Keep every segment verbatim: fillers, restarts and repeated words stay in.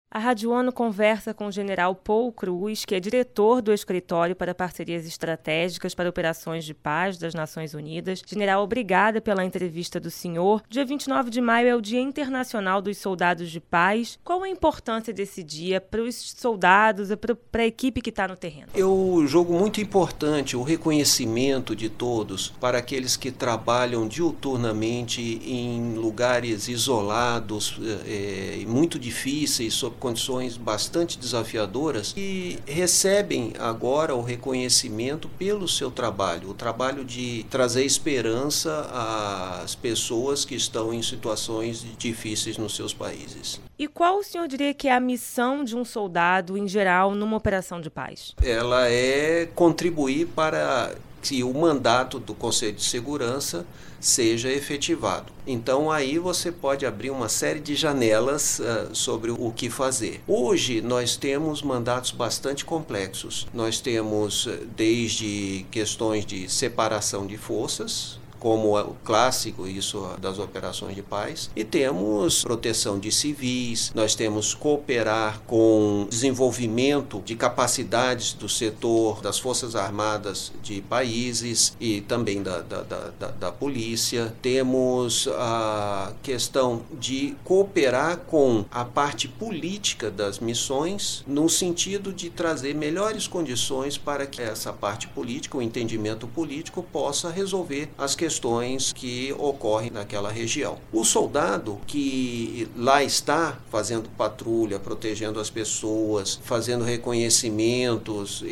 A Rádio ONU conversa com o general Paul Cruz, que é diretor do Escritório para Parcerias Estratégicas para Operações de Paz das Nações Unidas. General, obrigada pela entrevista do senhor. Dia vinte e nove de maio é o Dia Internacional dos Soldados de Paz. Qual a importância desse dia para os soldados e para a equipe que está no terreno? Eu julgo muito importante o reconhecimento de todos para aqueles que trabalham diuturnamente em lugares isolados e é, muito difíceis, sob condições bastante desafiadoras, e recebem agora o reconhecimento pelo seu trabalho, o trabalho de trazer esperança às pessoas que estão em situações difíceis nos seus países. E qual o senhor diria que é a missão de um soldado, em geral, numa operação de paz? Ela é contribuir para que o mandato do Conselho de Segurança seja efetivado. Então aí você pode abrir uma série de janelas uh, sobre o que fazer. Hoje nós temos mandatos bastante complexos. Nós temos desde questões de separação de forças, como o clássico, isso das operações de paz, e temos proteção de civis, nós temos cooperar com desenvolvimento de capacidades do setor das Forças Armadas de países e também da, da, da, da polícia, temos a questão de cooperar com a parte política das missões, no sentido de trazer melhores condições para que essa parte política, o entendimento político, possa resolver as questões questões que ocorrem naquela região. O soldado que lá está fazendo patrulha, protegendo as pessoas, fazendo reconhecimentos,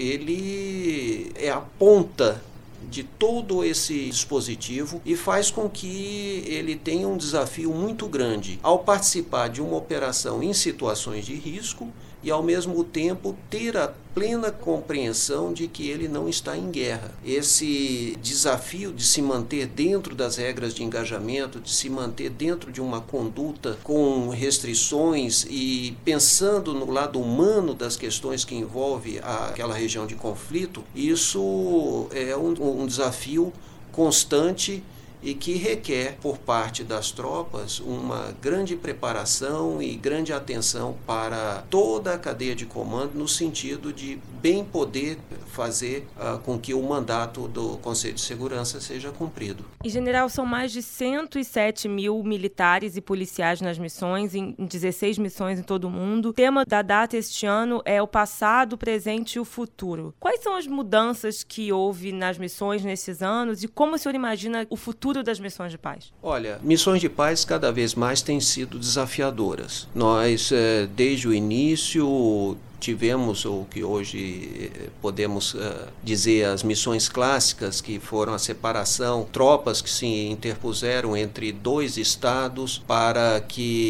ele é a ponta de todo esse dispositivo e faz com que ele tenha um desafio muito grande ao participar de uma operação em situações de risco e, ao mesmo tempo, ter a plena compreensão de que ele não está em guerra. Esse desafio de se manter dentro das regras de engajamento, de se manter dentro de uma conduta com restrições e pensando no lado humano das questões que envolvem aquela região de conflito, isso é um, um desafio constante e que requer, por parte das tropas, uma grande preparação e grande atenção para toda a cadeia de comando, no sentido de bem poder fazer uh, com que o mandato do Conselho de Segurança seja cumprido. E, general, são mais de cento e sete mil militares e policiais nas missões, em dezesseis missões em todo o mundo. O tema da data este ano é o passado, o presente e o futuro. Quais são as mudanças que houve nas missões nesses anos e como o senhor imagina o futuro das missões de paz? Olha, missões de paz cada vez mais têm sido desafiadoras. Nós, desde o início, tivemos o que hoje podemos uh, dizer as missões clássicas, que foram a separação, tropas que se interpuseram entre dois estados para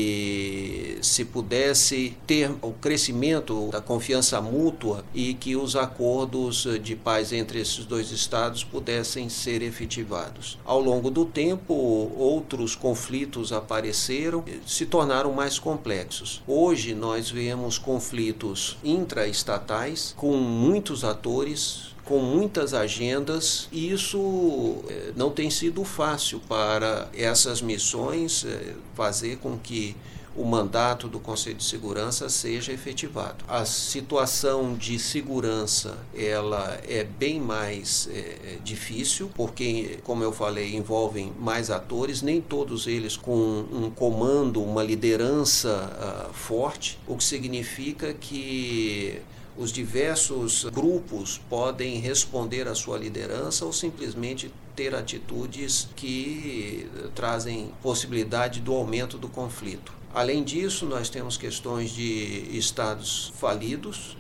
que se pudesse ter o crescimento da confiança mútua e que os acordos de paz entre esses dois estados pudessem ser efetivados. Ao longo do tempo, outros conflitos apareceram, se tornaram mais complexos. Hoje nós vemos conflitos intraestatais, com muitos atores, com muitas agendas, e isso não tem sido fácil para essas missões fazer com que o mandato do Conselho de Segurança seja efetivado. A situação de segurança, ela é bem mais é, difícil, porque, como eu falei, envolvem mais atores, nem todos eles com um comando, uma liderança uh, forte, o que significa que os diversos grupos podem responder à sua liderança ou simplesmente ter atitudes que trazem possibilidade do aumento do conflito. Além disso, nós temos questões de estados falidos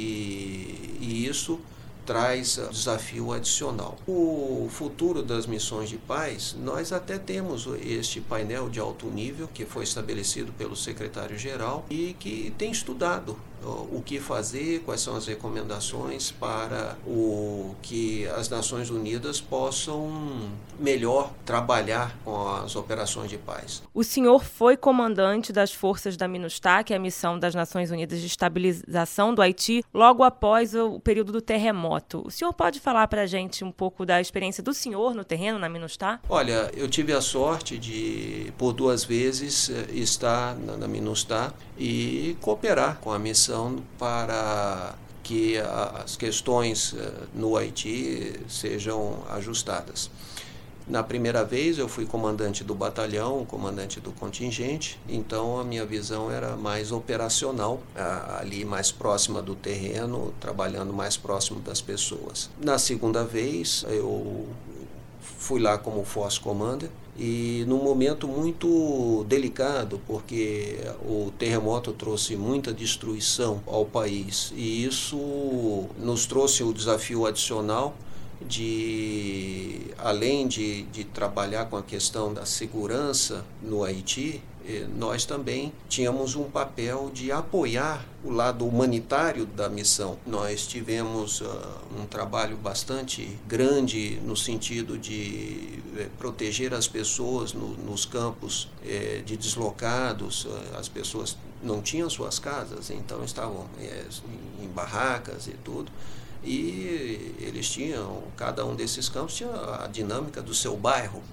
e, e isso traz desafio adicional. O futuro das missões de paz, nós até temos este painel de alto nível que foi estabelecido pelo secretário-geral e que tem estudado o que fazer, quais são as recomendações para o que as Nações Unidas possam melhor trabalhar com as operações de paz. O senhor foi comandante das forças da MINUSTAH, que é a missão das Nações Unidas de Estabilização do Haiti, logo após o período do terremoto. O senhor pode falar para a gente um pouco da experiência do senhor no terreno, na MINUSTAH? Olha, eu tive a sorte de, por duas vezes, estar na, na MINUSTAH e cooperar com a missão para que as questões no Haiti sejam ajustadas. Na primeira vez eu fui comandante do batalhão, comandante do contingente, então a minha visão era mais operacional, ali mais próxima do terreno, trabalhando mais próximo das pessoas. Na segunda vez eu fui lá como Force Commander, e num momento muito delicado, porque o terremoto trouxe muita destruição ao país, e isso nos trouxe o desafio adicional de, além de, de trabalhar com a questão da segurança no Haiti, nós também tínhamos um papel de apoiar o lado humanitário da missão. Nós tivemos uh, um trabalho bastante grande no sentido de eh, proteger as pessoas no, nos campos eh, de deslocados. As pessoas não tinham suas casas, então estavam eh, em barracas e tudo. E eles tinham, cada um desses campos tinha a dinâmica do seu bairro.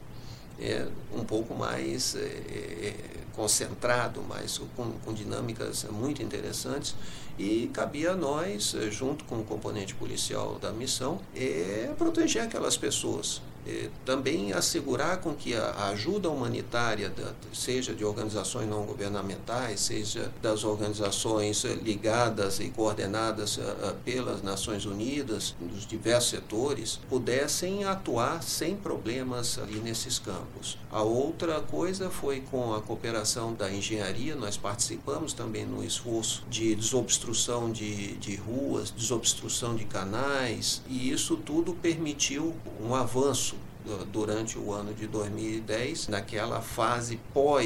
É, um pouco mais é, concentrado, mas com, com dinâmicas muito interessantes, e cabia a nós, junto com o componente policial da missão, é, proteger aquelas pessoas. É, também assegurar com que a ajuda humanitária, da, seja de organizações não governamentais, seja das organizações ligadas e coordenadas uh, pelas Nações Unidas, dos diversos setores, pudessem atuar sem problemas ali nesses campos. A outra coisa foi com a cooperação da engenharia. Nós participamos também no esforço de desobstrução de, de ruas, desobstrução de canais, e isso tudo permitiu um avanço durante o ano de dois mil e dez, naquela fase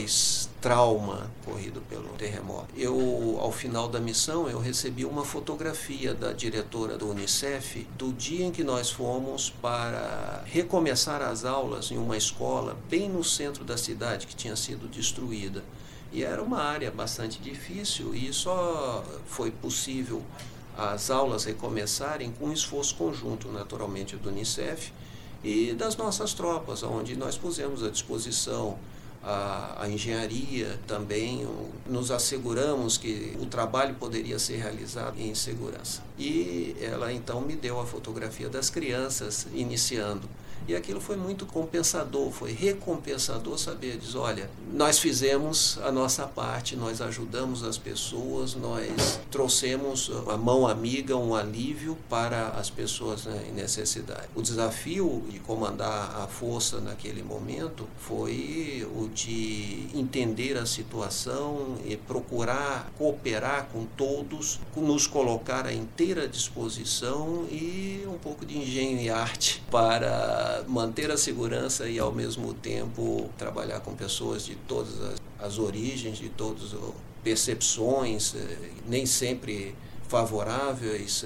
pós-trauma corrido pelo terremoto. Eu, ao final da missão, eu recebi uma fotografia da diretora do Unicef do dia em que nós fomos para recomeçar as aulas em uma escola bem no centro da cidade que tinha sido destruída. E era uma área bastante difícil, e só foi possível as aulas recomeçarem com um esforço conjunto, naturalmente, do Unicef e das nossas tropas, onde nós pusemos à disposição a, a engenharia, também nos asseguramos que o trabalho poderia ser realizado em segurança. E ela então me deu a fotografia das crianças iniciando. E aquilo foi muito compensador, foi recompensador saber, diz, olha, nós fizemos a nossa parte, nós ajudamos as pessoas, nós trouxemos a mão amiga, um alívio para as pessoas, né, em necessidade. O desafio de comandar a força naquele momento foi o de entender a situação e procurar cooperar com todos, nos colocar à inteira disposição e um pouco de engenho e arte para manter a segurança e, ao mesmo tempo, trabalhar com pessoas de todas as, as origens, de todas as percepções, nem sempre favoráveis,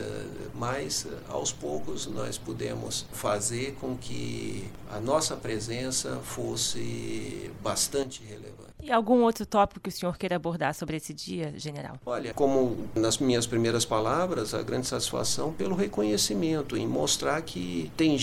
mas aos poucos nós pudemos fazer com que a nossa presença fosse bastante relevante. E algum outro tópico que o senhor queira abordar sobre esse dia, general? Olha, como nas minhas primeiras palavras, a grande satisfação pelo reconhecimento, em mostrar que tem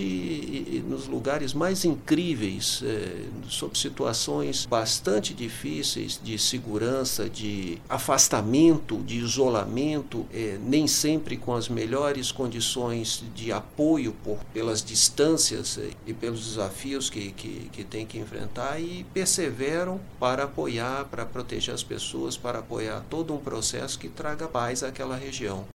gente nos lugares mais incríveis, é, sob situações bastante difíceis de segurança, de afastamento, de isolamento, é, nem sempre com as melhores condições de apoio por, pelas distâncias é, e pelos desafios que, que, que tem que enfrentar, e perseveram para apoiar, para proteger as pessoas, para apoiar todo um processo que traga paz àquela região.